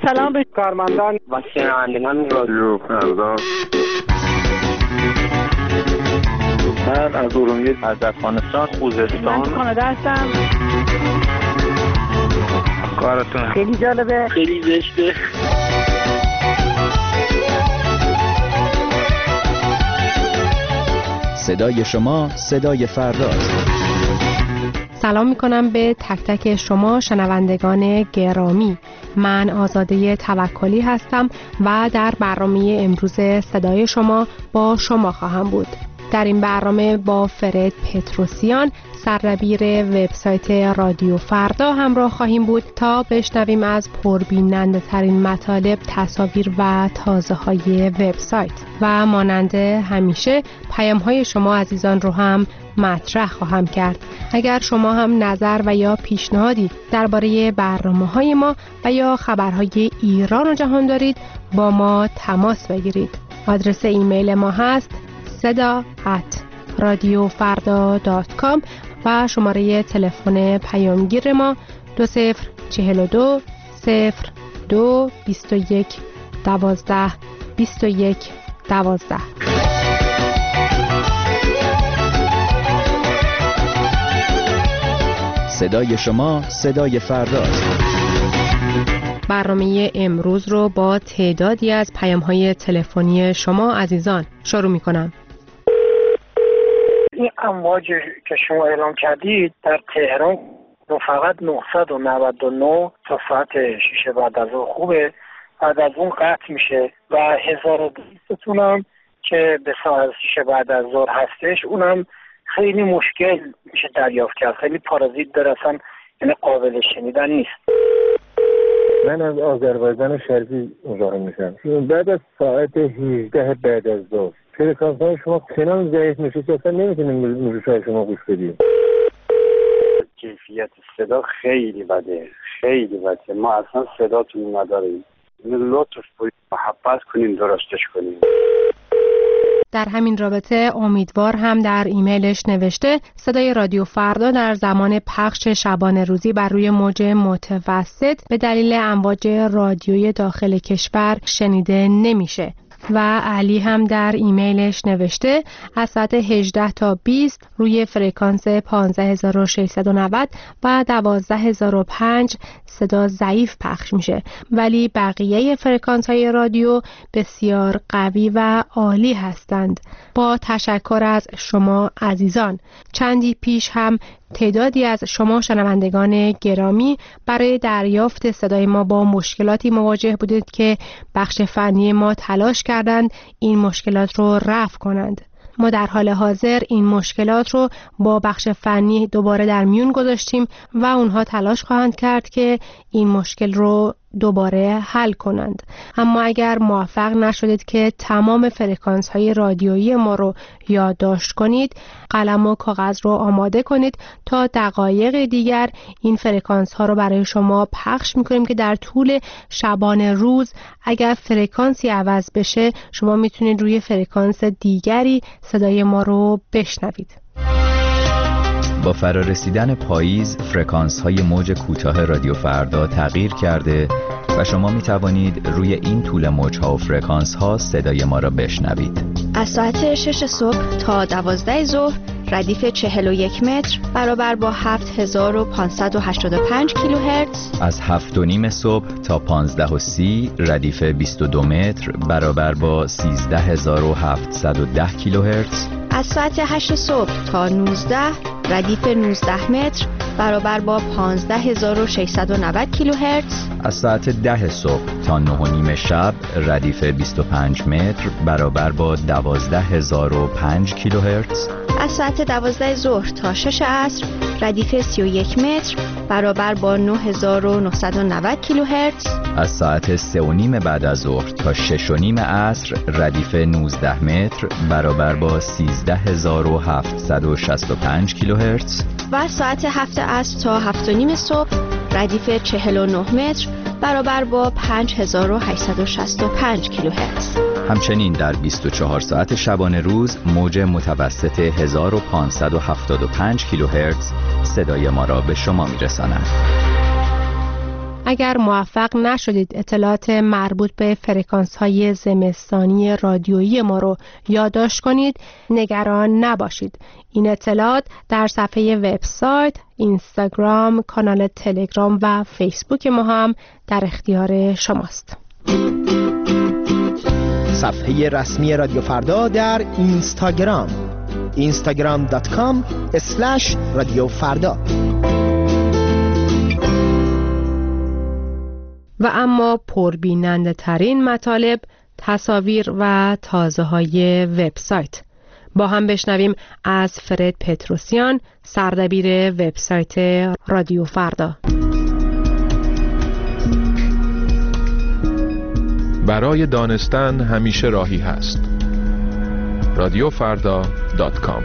سلام به کارمندان و شنوندگان رادیو فردا. من از ارومیه، از افغانستان، خوزستان. من کانادا هستم. کارتون خیلی جالبه، خیلی زشته. صدای شما صدای فرداست. سلام میکنم به تک تک شما شنوندگان گرامی. من آزاده توکلی هستم و در برنامه امروز صدای شما با شما خواهم بود. در این برنامه با فرد پتروسیان سردبیر وبسایت رادیو فردا همراه خواهیم بود تا بشنویم از پربیننده ترین مطالب، تصاویر و تازه های وبسایت و مانند همیشه پیام های شما عزیزان رو هم مطرح خواهم کرد. اگر شما هم نظر و یا پیشنهادی درباره برنامه‌های ما و یا خبرهای ایران و جهان دارید با ما تماس بگیرید. آدرس ایمیل ما هست seda@radiofarda.com و شماره تلفن پیامگیر ما 2042 02 21 12 21 12. صدای شما صدای فرداست. برنامه امروز رو با تعدادی از پیام‌های تلفنی شما عزیزان شروع می‌کنم. این امواج که شما اعلام کردید در تهران فقط 999 تا ساعت 6 بعد از ظهر خوبه، بعد از اون قطع میشه و 1200 تونم که به ساعت 6 بعد از ظهر هستش اونم خیلی مشکل میشه دریافت کرد، خیلی پارازیت داره، اصلا یعنی قابل شنیدن نیست. من از آذربایجان شرقی مزاحم میشم. بعد از ساعت 18 بعد از ظهر فرکانس های شما چنان ضعیف میشه که اصلا نمیتونیم موضوعات شما گوش بدیم. کیفیت صدا خیلی بده، خیلی بده. ما اصلا صداتون نداریم. لطف کنید محبت کنین درستش کنین. در همین رابطه امیدوار هم در ایمیلش نوشته صدای رادیو فردا در زمان پخش شبانه روزی بر روی موج متوسط به دلیل امواج رادیویی داخل کشور شنیده نمیشه. و علی هم در ایمیلش نوشته از ساعت 18 تا 20 روی فرکانس 15690 و 12005 صدا ضعیف پخش میشه، ولی بقیه فرکانس های رادیو بسیار قوی و عالی هستند. با تشکر از شما عزیزان. چندی پیش هم تعدادی از شما شنوندگان گرامی برای دریافت صدای ما با مشکلاتی مواجه بودید که بخش فنی ما تلاش کردند این مشکلات رو رفع کنند. ما در حال حاضر این مشکلات رو با بخش فنی دوباره در میون گذاشتیم و اونها تلاش خواهند کرد که این مشکل رو دوباره حل کنند. اما اگر موفق نشدید که تمام فرکانس های رادیویی ما رو یادداشت کنید، قلم و کاغذ رو آماده کنید تا دقایق دیگر این فرکانس ها رو برای شما پخش میکنیم که در طول شبانه روز اگر فرکانسی عوض بشه شما میتونید روی فرکانس دیگری صدای ما رو بشنوید. با فرارسیدن پاییز فرکانس های موج کوتاه رادیو فردا تغییر کرده و شما می توانید روی این طول موج ها و فرکانس ها صدای ما را بشنوید. از ساعت 6 صبح تا 12 ظهر ردیف 41 متر برابر با 7585 کیلوهرتز. از 7:30 صبح تا 15:30 ردیف 22 متر برابر با 13710 کیلوهرتز. از ساعت 8 صبح تا 19 ردیف 19 متر برابر با 15690 کیلوهرتز. از ساعت 10 صبح تا 9:30 شب ردیف 25 متر برابر با 12005 کیلوهرتز. از ساعت 12 ظهر تا 6 عصر ردیف 31 متر برابر با 9990 کیلوهرتز. از ساعت 3:30 بعد از ظهر تا 6:30 عصر ردیف 19 متر برابر با 13765 کیلوهرتز. و ساعت 7 عصر تا 7:30 صبح ردیف 49 متر برابر با 5865 کیلوهرتز. همچنین در 24 ساعت شبانه روز موج متوسط 1575 کیلوهرتز صدای ما را به شما می‌رساند. اگر موفق نشدید اطلاعات مربوط به فرکانس‌های زمستانی رادیویی ما رو یادداشت کنید، نگران نباشید. این اطلاعات در صفحه وبسایت، اینستاگرام، کانال تلگرام و فیسبوک ما هم در اختیار شماست. صفحه رسمی رادیو فردا در اینستاگرام instagram.com/رادیو فردا. و اما پربیننده ترین مطالب، تصاویر و تازه های وبسایت. با هم بشنویم از فرد پتروسیان، سردبیر وبسایت رادیو فردا. برای دانستن همیشه راهی هست. radioffarda.com.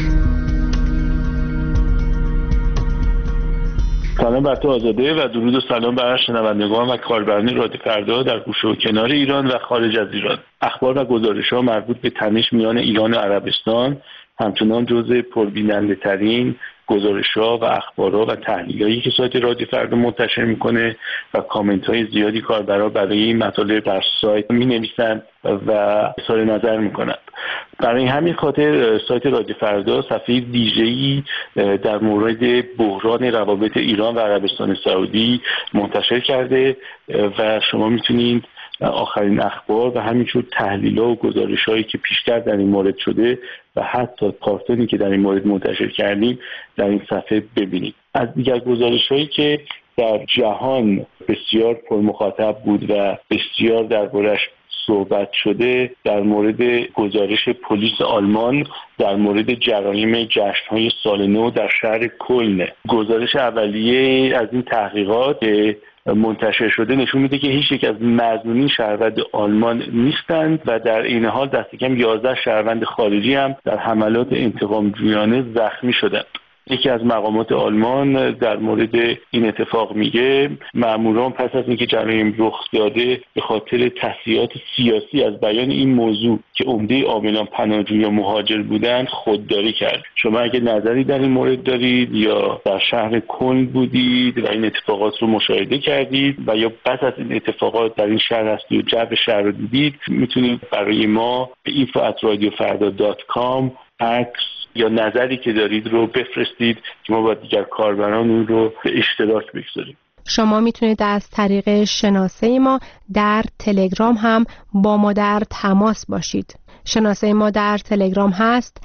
سلام بر تو آزاده و درود و سلام بر شنوندگان و کاربران رادیو فردا در گوشه و کنار ایران و خارج از ایران. اخبار و گزارش‌ها مربوط به تنش میان ایران و عربستان همچنان جزء پربیننده ترین گزارش‌ها و اخبارها و تحلیل‌هایی که سایت رادیو فردا منتشر میکنه و کامنت‌های زیادی کاربران برای این مطالب در سایت می‌نویسند و اظهار نظر میکنند. برای همین خاطر سایت رادیو فردا صفحه ویژه‌ای در مورد بحران روابط ایران و عربستان سعودی منتشر کرده و شما میتونید آخرین اخبار و همینجور تحلیل‌ها و گزارش‌هایی که پیشتر در این مورد شده و حتی کارتونی که در این مورد منتشر کردیم در این صفحه ببینید. از دیگر گزارش‌هایی که در جهان بسیار پرمخاطب بود و بسیار دربارش صحبت شده، در مورد گزارش پلیس آلمان در مورد جرایم جشن‌های سال نو در شهر کلن. گزارش اولیه از این تحقیقات منتشر شده نشون میده که هیچ یک از مظنونین شهروند آلمان نیستند و در این حال دست کم 11 شهروند خارجی هم در حملات انتقام جویانه زخمی شدند. یکی از مقامات آلمان در مورد این اتفاق میگه ماموران پس از اینکه جرایم رخ داده به خاطر تسلیحات سیاسی از بیان این موضوع که عمده عاملان پناهجو یا مهاجر بودند خودداری کرد. شما اگه نظری در این مورد دارید یا در شهر کلن بودید و این اتفاقات رو مشاهده کردید و یا پس از این اتفاقات در این شهر هستید و جو شهر رو دیدید، میتونید برای ما به info@radiofarda.com عکس یا نظری که دارید رو بفرستید که ما با دیگر کاربران اون رو به اشتراک بگذاریم. شما میتونید از طریق شناسه ما در تلگرام هم با ما در تماس باشید. شناسه ما در تلگرام هست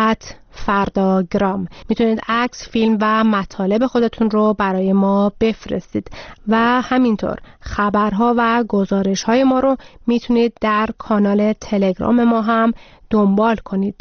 @fardagram. میتونید عکس، فیلم و مطالب خودتون رو برای ما بفرستید و همینطور خبرها و گزارش‌های ما رو میتونید در کانال تلگرام ما هم دنبال کنید.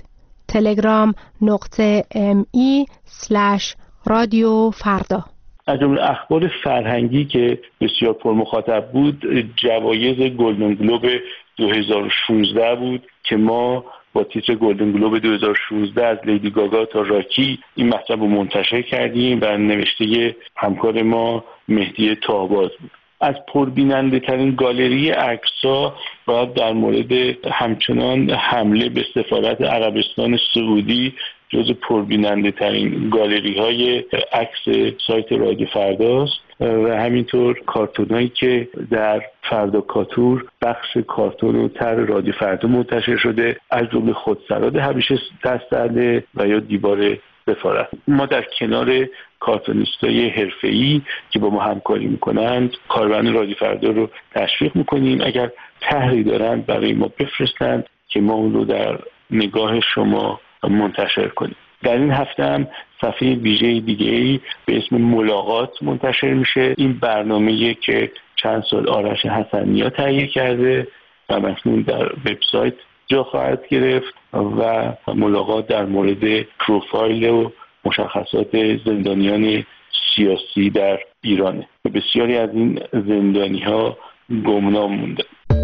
telegram.me/رادیو فردا. از جمله اخبار فرهنگی که بسیار پرمخاطب بود، جوایز گلدن گلوب 2016 بود که ما با تیتر گلدن گلوب 2016 از لیدی گاگا تا راکی این مطلب رو منتشر کردیم و نوشته همکار ما مهدی تاهباز بود. از پربیننده ترین گالری عکس‌ها باید در مورد همچنان حمله به سفارت عربستان سعودی جز پربیننده ترین گالری های عکس سایت رادیو فرداست و همینطور کارتونایی که در فردا کاتور بخش کارتون و طرح رادیو فردا منتشر شده، از جمله خودسراد همیشه دست‌زده و یا دیوار سفارت. ما در کنار کارتونیستای حرفه‌ای که با ما همکاری میکنند کاربران رادیو فردا رو تشویق میکنیم اگر طرحی دارند برای ما بفرستند که ما اون رو در نگاه شما منتشر کنیم. در این هفته هم صفحه ویژه دیگه‌ای به اسم ملاقات منتشر میشه. این برنامه‌ای که چند سال آرش حسنی‌ها تهیه کرده و مکنون در وبسایت جا خواهد گرفت و ملاقات در مورد پروفایل و مشخصات زندانیان سیاسی در ایرانه. بسیاری از این زندانی‌ها گمنام مونده.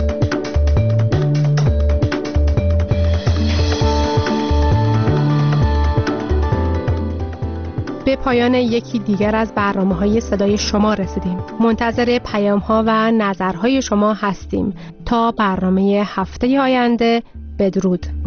به پایان یکی دیگر از برنامه‌های صدای شما رسیدیم. منتظر پیام‌ها و نظرهای شما هستیم. تا برنامه هفته آینده، بدرود.